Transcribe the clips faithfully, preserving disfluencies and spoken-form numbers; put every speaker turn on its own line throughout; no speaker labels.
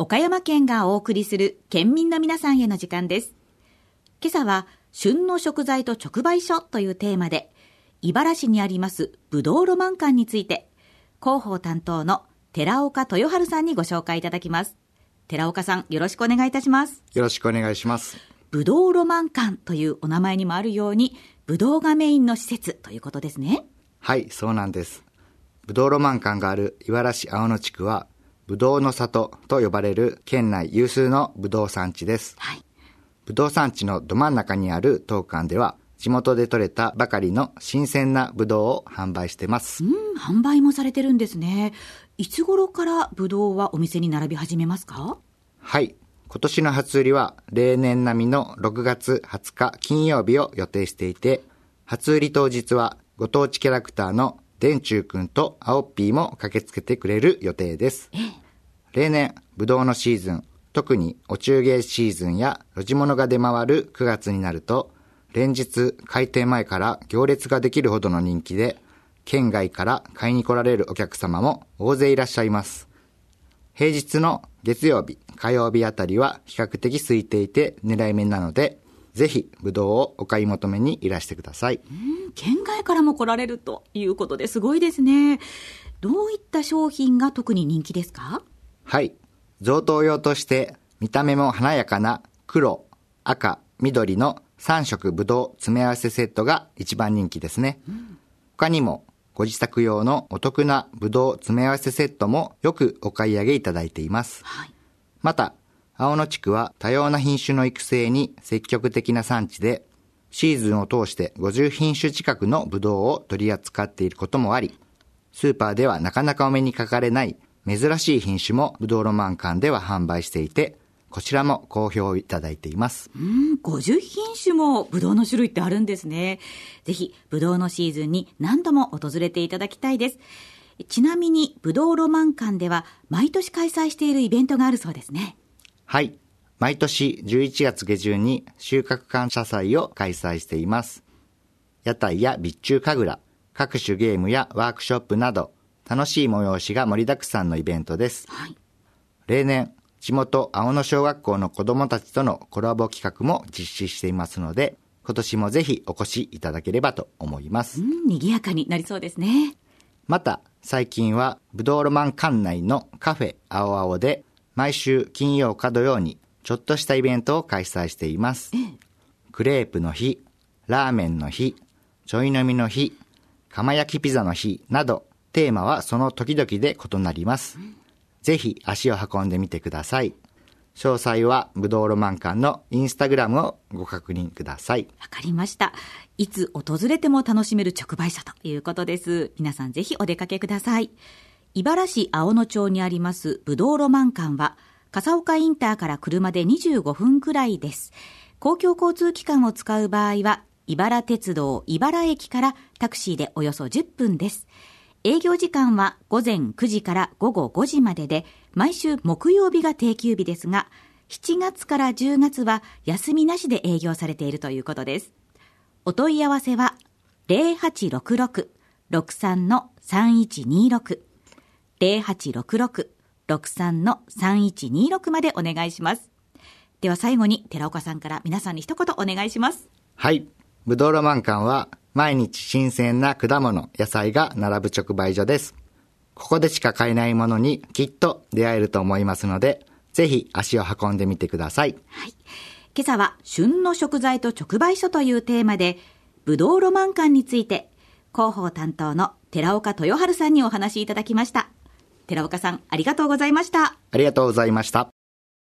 岡山県がお送りする県民の皆さんへの時間です。今朝は旬の食材と直売所というテーマで、茨城市にありますぶどうロマン館について広報担当の寺岡豊春さんにご紹介いただきます。寺岡さん、よろしくお願いいたします。
よろしくお願いします。
ぶどうロマン館というお名前にもあるように、ぶどうがメインの施設ということですね。
はい、そうなんです。ぶどうロマン館がある茨城市青野地区は、ぶどうの里と呼ばれる県内有数のぶどう産地です。
はい。
ぶどう産地のど真ん中にある当館では、地元で採れたばかりの新鮮なぶどうを販売してます。
うん、販売もされてるんですね。いつ頃からぶどうはお店に並び始めますか？
はい。今年の初売りは例年並みのろくがつはつか金曜日を予定していて、初売り当日はご当地キャラクターの電柱くんと青っぴーも駆けつけてくれる予定です。
ええ、
例年、ぶどうのシーズン、特にお中元シーズンや露地物が出回るくがつになると、連日開店前から行列ができるほどの人気で、県外から買いに来られるお客様も大勢いらっしゃいます。平日の月曜日、火曜日あたりは比較的空いていて狙い目なので、ぜひぶどうをお買い求めにいらしてください。
うん、県外からも来られるということですごいですね。どういった商品が特に人気ですか？
はい。贈答用として見た目も華やかな黒、赤、緑のさんしょくぶどう詰め合わせセットが一番人気ですね。うん、他にもご自宅用のお得なぶどう詰め合わせセットもよくお買い上げいただいています。
はい、
また、青野地区は多様な品種の育成に積極的な産地で、シーズンを通してごじゅうひんしゅ近くのぶどうを取り扱っていることもあり、スーパーではなかなかお目にかかれない珍しい品種もぶどうロマン館では販売していて、こちらも好評いただいています。
うん、ごじゅうひんしゅもぶどうの種類ってあるんですね。ぜひぶどうのシーズンに何度も訪れていただきたいです。ちなみにぶどうロマン館では毎年開催しているイベントがあるそうですね。
はい。毎年じゅういちがつげじゅんに収穫感謝祭を開催しています。屋台や備中神楽、各種ゲームやワークショップなど、楽しい催しが盛りだくさんのイベントです。
はい、
例年、地元青野小学校の子どもたちとのコラボ企画も実施していますので、今年もぜひお越しいただければと思います。
うん、賑やかになりそうですね。
また、最近はぶどうロマン館内のカフェ青青で、毎週金曜か土曜にちょっとしたイベントを開催しています。
ええ、
クレープの日、ラーメンの日、ちょい飲みの日、釜焼きピザの日など、テーマはその時々で異なります。うん、ぜひ足を運んでみてください。詳細はぶどうロマン館のインスタグラムをご確認ください。
わかりました。いつ訪れても楽しめる直売所ということです。皆さんぜひお出かけください。茨城市青野町にありますぶどうロマン館は、笠岡インターから車でにじゅうごふんくらいです。公共交通機関を使う場合は、茨鉄道茨駅からタクシーでおよそじゅっぷんです。営業時間はごぜんくじからごごごじまでで、毎週木曜日が定休日ですが、しちがつからじゅうがつは休みなしで営業されているということです。お問い合わせは ゼロはちろくろく ろくさん さんいちにろく ゼロはちろくろく ろくさん さんいちにろくまでお願いします。では最後に寺岡さんから皆さんに一言お願いします。
はい。ぶどうロマン館は毎日新鮮な果物、野菜が並ぶ直売所です。ここでしか買えないものにきっと出会えると思いますので、ぜひ足を運んでみてください。
はい。今朝は旬の食材と直売所というテーマで、ぶどうロマン館について広報担当の寺岡豊春さんにお話しいただきました。寺岡さん、ありがとうございました。
ありがとうございました。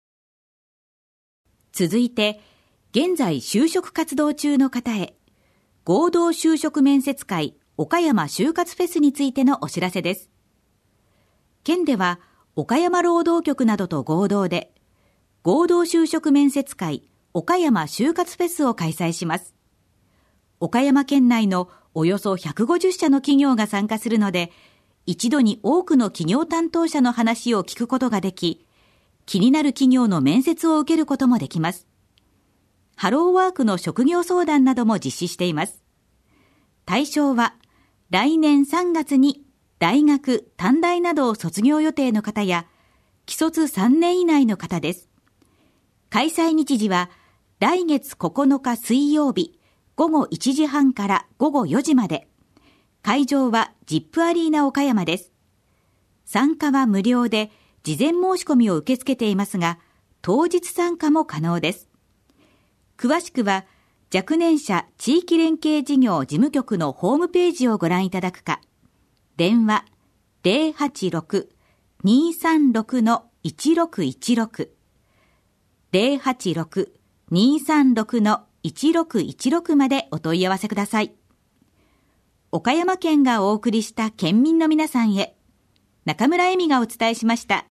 続いて、現在就職活動中の方へ、合同就職面接会岡山就活フェスについてのお知らせです。県では岡山労働局などと合同で、合同就職面接会岡山就活フェスを開催します。岡山県内のおよそひゃくごじゅっしゃの企業が参加するので、一度に多くの企業担当者の話を聞くことができ、気になる企業の面接を受けることもできます。ハローワークの職業相談なども実施しています。対象は来年さんがつに大学、短大などを卒業予定の方や、 既卒さんねん以内の方です。開催日時は来月ここのか水曜日ごごいちじはんからごごよじまで。会場はジップアリーナ岡山です。参加は無料で事前申し込みを受け付けていますが、当日参加も可能です。詳しくは若年者地域連携事業事務局のホームページをご覧いただくか、電話 ゼロはちろく にーさんろく いちろくいちろく ゼロはちろく にーさんろく いちろくいちろくまでお問い合わせください。岡山県がお送りした県民の皆さんへ、中村恵美がお伝えしました。